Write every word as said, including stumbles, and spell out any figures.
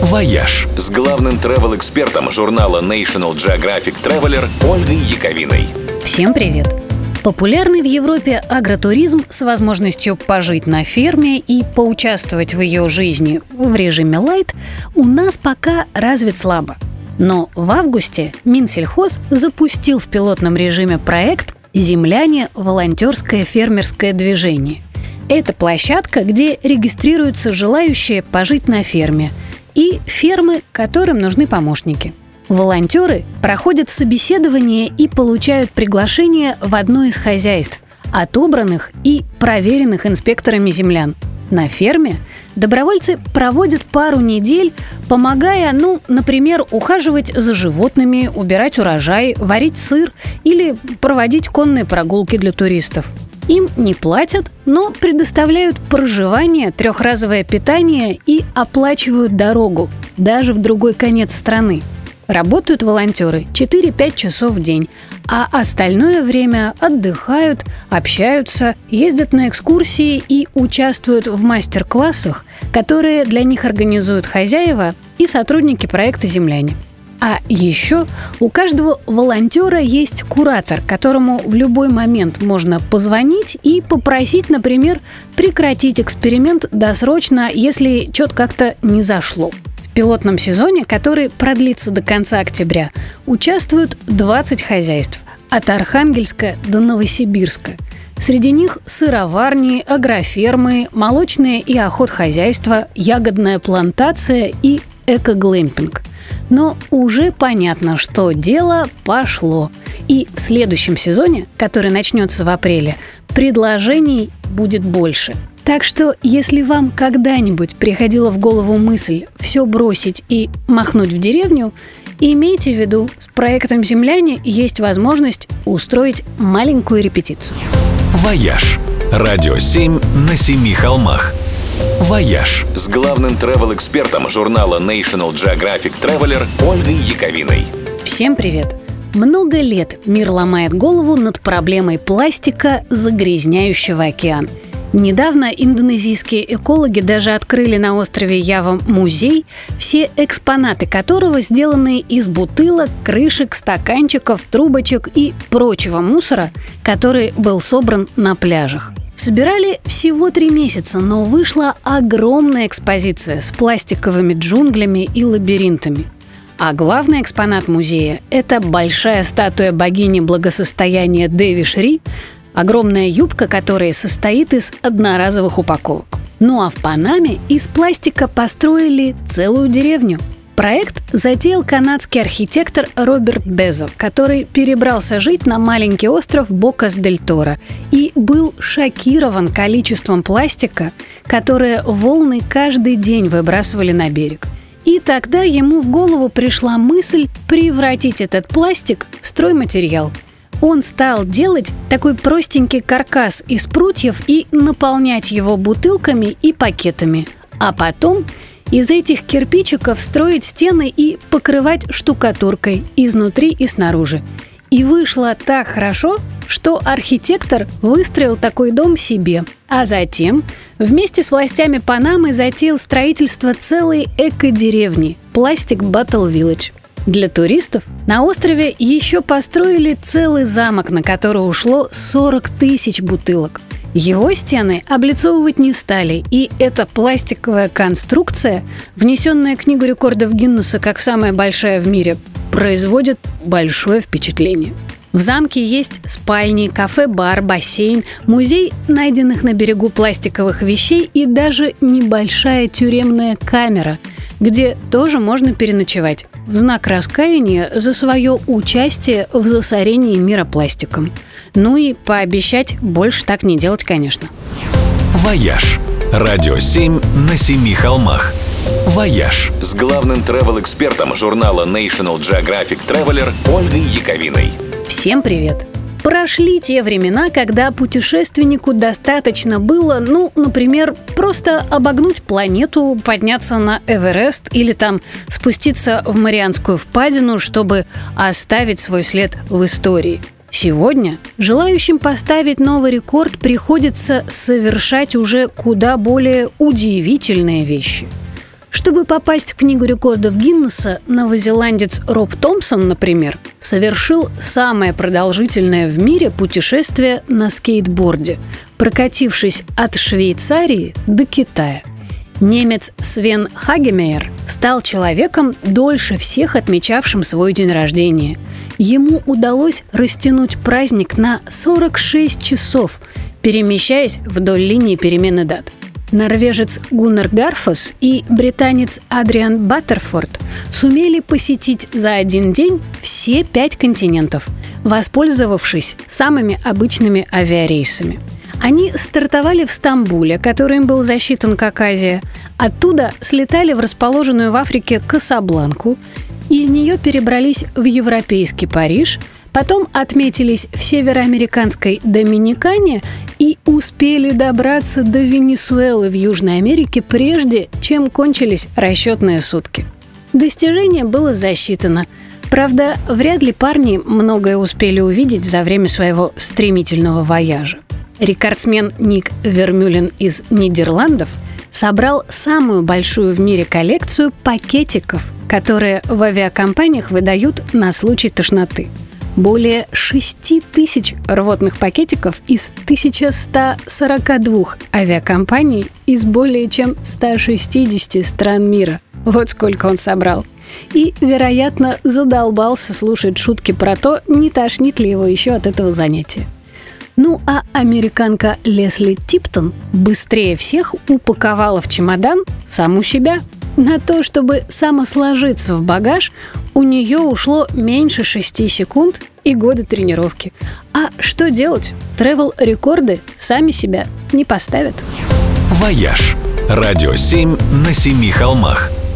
«Вояж» с главным travel-экспертом журнала National Geographic Traveler Ольгой Яковиной. Всем привет! Популярный в Европе агротуризм с возможностью пожить на ферме и поучаствовать в ее жизни в режиме лайт у нас пока развит слабо. Но в августе Минсельхоз запустил в пилотном режиме проект «Земляне. Волонтерское фермерское движение». Это площадка, где регистрируются желающие пожить на ферме и фермы, которым нужны помощники. Волонтеры проходят собеседование и получают приглашение в одно из хозяйств, отобранных и проверенных инспекторами землян. На ферме добровольцы проводят пару недель, помогая, ну, например, ухаживать за животными, убирать урожай, варить сыр или проводить конные прогулки для туристов. Им не платят, но предоставляют проживание, трехразовое питание и оплачивают дорогу, даже в другой конец страны. Работают волонтеры четыре-пять часов в день, а остальное время отдыхают, общаются, ездят на экскурсии и участвуют в мастер-классах, которые для них организуют хозяева и сотрудники проекта «Земляне». А еще у каждого волонтера есть куратор, которому в любой момент можно позвонить и попросить, например, прекратить эксперимент досрочно, если что-то как-то не зашло. В пилотном сезоне, который продлится до конца октября, участвуют двадцать хозяйств от Архангельска до Новосибирска. Среди них сыроварни, агрофермы, молочные и охотхозяйства, ягодная плантация и эко-глэмпинг. Но уже понятно, что дело пошло. И в следующем сезоне, который начнется в апреле, предложений будет больше. Так что, если вам когда-нибудь приходила в голову мысль все бросить и махнуть в деревню, имейте в виду, с проектом «Земляне» есть возможность устроить маленькую репетицию. «Вояж» – радио семь на семи холмах. «Вояж» с главным travel-экспертом журнала National Geographic Traveler Ольгой Яковиной. Всем привет! Много лет мир ломает голову над проблемой пластика, загрязняющего океан. Недавно индонезийские экологи даже открыли на острове Ява музей, все экспонаты которого сделаны из бутылок, крышек, стаканчиков, трубочек и прочего мусора, который был собран на пляжах. Собирали всего три месяца, но вышла огромная экспозиция с пластиковыми джунглями и лабиринтами. А главный экспонат музея – это большая статуя богини благосостояния Деви Шри, огромная юбка которой состоит из одноразовых упаковок. Ну а в Панаме из пластика построили целую деревню. Проект затеял канадский архитектор Роберт Безо, который перебрался жить на маленький остров Бокас-дель-Торо и был шокирован количеством пластика, которое волны каждый день выбрасывали на берег. И тогда ему в голову пришла мысль превратить этот пластик в стройматериал. Он стал делать такой простенький каркас из прутьев и наполнять его бутылками и пакетами, а потом из этих кирпичиков строить стены и покрывать штукатуркой изнутри и снаружи. И вышло так хорошо, что архитектор выстроил такой дом себе, а затем вместе с властями Панамы затеял строительство целой эко-деревни – Plastic Bottle Village. Для туристов на острове еще построили целый замок, на который ушло сорок тысяч бутылок. Его стены облицовывать не стали, и эта пластиковая конструкция, внесенная в Книгу рекордов Гиннесса как самая большая в мире, производит большое впечатление. В замке есть спальни, кафе-бар, бассейн, музей найденных на берегу пластиковых вещей и даже небольшая тюремная камера, где тоже можно переночевать в знак раскаяния за свое участие в засорении мира пластиком. Ну и пообещать больше так не делать, конечно. «Вояж» – радио семь на семи холмах. «Вояж» с главным travel-экспертом журнала National Geographic Traveler Ольгой Яковиной. Всем привет! Прошли те времена, когда путешественнику достаточно было, ну, например, просто обогнуть планету, подняться на Эверест или там спуститься в Марианскую впадину, чтобы оставить свой след в истории. Сегодня желающим поставить новый рекорд приходится совершать уже куда более удивительные вещи. Чтобы попасть в Книгу рекордов Гиннесса, новозеландец Роб Томпсон, например, совершил самое продолжительное в мире путешествие на скейтборде, прокатившись от Швейцарии до Китая. Немец Свен Хагемейер стал человеком, дольше всех отмечавшим свой день рождения. Ему удалось растянуть праздник на сорок шесть часов, перемещаясь вдоль линии перемены дат. Норвежец Гуннар Гарфос и британец Адриан Баттерфорд сумели посетить за один день все пять континентов, воспользовавшись самыми обычными авиарейсами. Они стартовали в Стамбуле, который им был засчитан как Азия. Оттуда слетали в расположенную в Африке Касабланку. Из нее перебрались в европейский Париж. Потом отметились в североамериканской Доминикане и успели добраться до Венесуэлы в Южной Америке, прежде чем кончились расчетные сутки. Достижение было засчитано. Правда, вряд ли парни многое успели увидеть за время своего стремительного вояжа. Рекордсмен Ник Вермюлен из Нидерландов собрал самую большую в мире коллекцию пакетиков, которые в авиакомпаниях выдают на случай тошноты. Более шести тысяч рвотных пакетиков из тысяча сто сорок два авиакомпаний из более чем ста шестидесяти стран мира. Вот сколько он собрал. И, вероятно, задолбался слушать шутки про то, не тошнит ли его еще от этого занятия. Ну а американка Лесли Типтон быстрее всех упаковала в чемодан саму себя. На то, чтобы самосложиться в багаж, у нее ушло меньше шести секунд и года тренировки. А что делать? Тревел-рекорды сами себя не поставят. «Вояж». Радио семь на семи холмах.